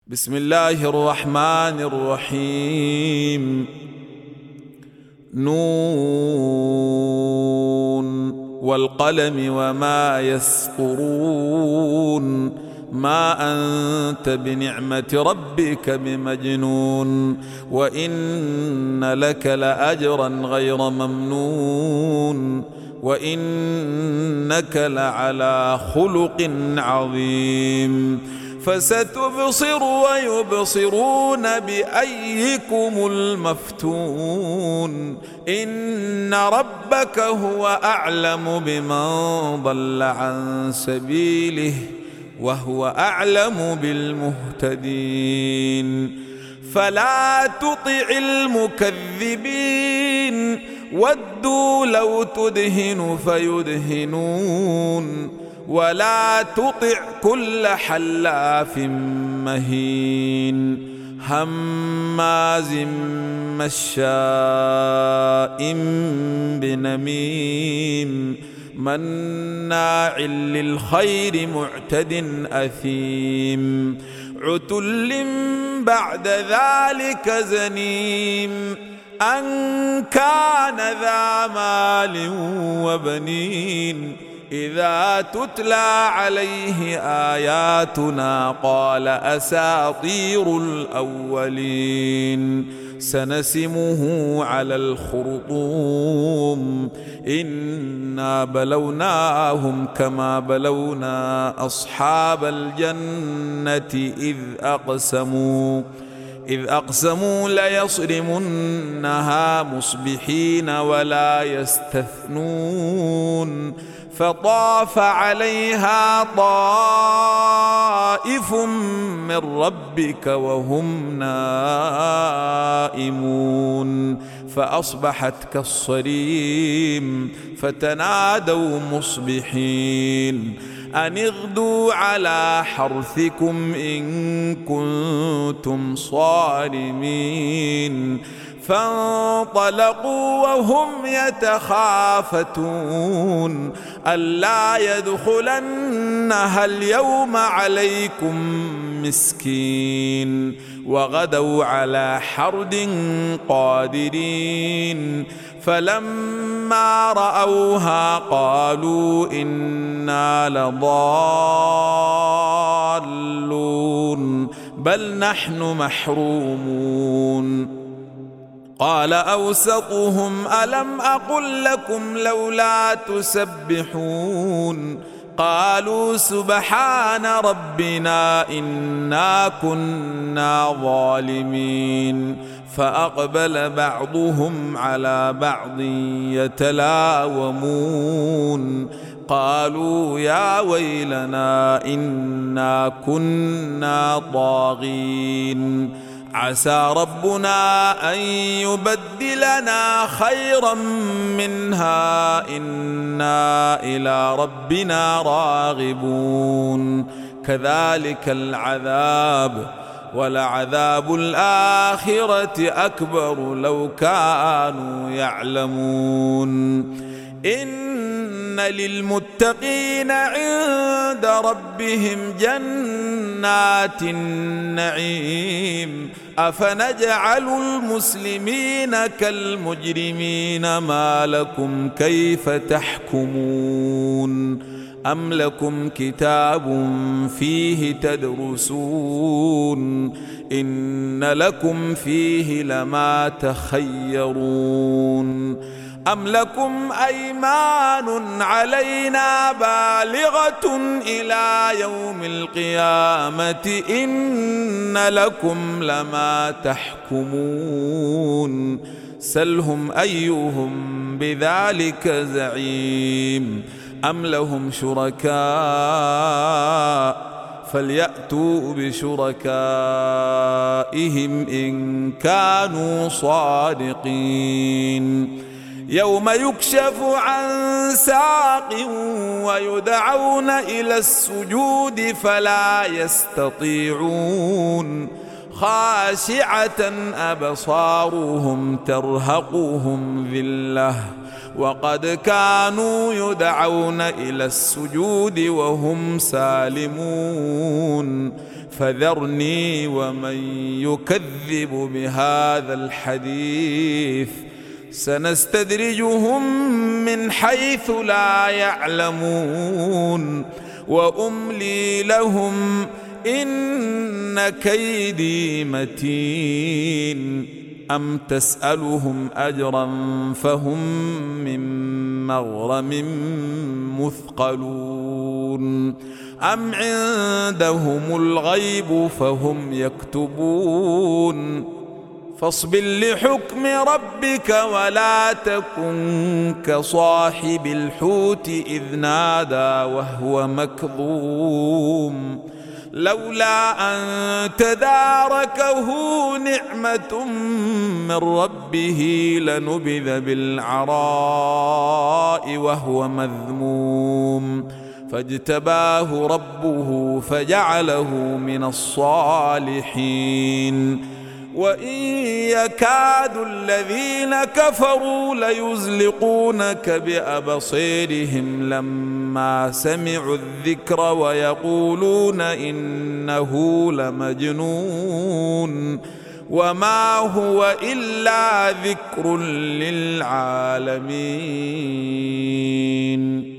بسم الله الرحمن الرحيم. نون والقلم وما يسطرون. ما أنت بنعمة ربك بمجنون، وإن لك لأجرا غير ممنون، وإنك لعلى خلق عظيم. فستبصر ويبصرون بأيكم المفتون. إن ربك هو أعلم بمن ضل عن سبيله وهو أعلم بالمهتدين. فلا تطع المكذبين ودوا لو تدهن فيدهنون، ولا تطع كل حلاف مهين هماز مشاء بنميم مناع للخير معتد أثيم عتل بعد ذلك زنيم أن كان ذا مال وبنين. إذا تتلى عليه آياتنا قال أساطير الأولين. سنسمه على الخرطوم إنا بلوناهم كما بلونا أصحاب الجنة إذ أقسموا ليصرمنها مصبحين ولا يستثنون. فطاف عليها طائف من ربك وهم نائمون فأصبحت كالصريم. فتنادوا مصبحين أن اغدوا على حرثكم إن كنتم صارمين. فانطلقوا وهم يتخافتون ألا يدخلنها اليوم عليكم مسكين. وغدوا على حرد قادرين. فلما رأوها قالوا إنا لضالون بل نحن محرومون. قال أوسطهم ألم أقل لكم لولا تسبحون. قالوا سبحان ربنا إنا كنا ظالمين. فأقبل بعضهم على بعض يتلاومون قالوا يا ويلنا إنا كنا طاغين. عسى ربنا أن يبدلنا خيرا منها إنا إلى ربنا راغبون. كذلك العذاب ولعذاب الآخرة أكبر لو كانوا يعلمون. إن للمتقين عند ربهم جنات النعيم. أفنجعل المسلمين كالمجرمين ما لكم كيف تحكمون. أم لكم كتاب فيه تدرسون إن لكم فيه لما تخيرون. أم لكم أيمان علينا بالغة إلى يوم القيامة إن لكم لما تحكمون. سلهم أيهم بذلك زعيم. أم لهم شركاء فليأتوا بشركائهم إن كانوا صادقين. يوم يكشف عن ساق ويدعون إلى السجود فلا يستطيعون. خاشعة أبصارهم ترهقهم ذلة وقد كانوا يدعون إلى السجود وهم سالمون. فذرني ومن يكذب بهذا الحديث سنستدرجهم من حيث لا يعلمون وأملي لهم إن كيدي متين أم تسألهم أجرا فهم من مغرم مثقلون أم عندهم الغيب فهم يكتبون فاصبر لحكم ربك ولا تكن كصاحب الحوت إذ نادى وهو مكظوم لولا أن تداركه نعمة من ربه لنبذ بالعراء وهو مذموم فاجتباه ربه فجعله من الصالحين وإن يكاد الذين كفروا ليزلقونك بأبصيرهم لما سمعوا الذكر ويقولون إنه لمجنون وما هو إلا ذكر للعالمين.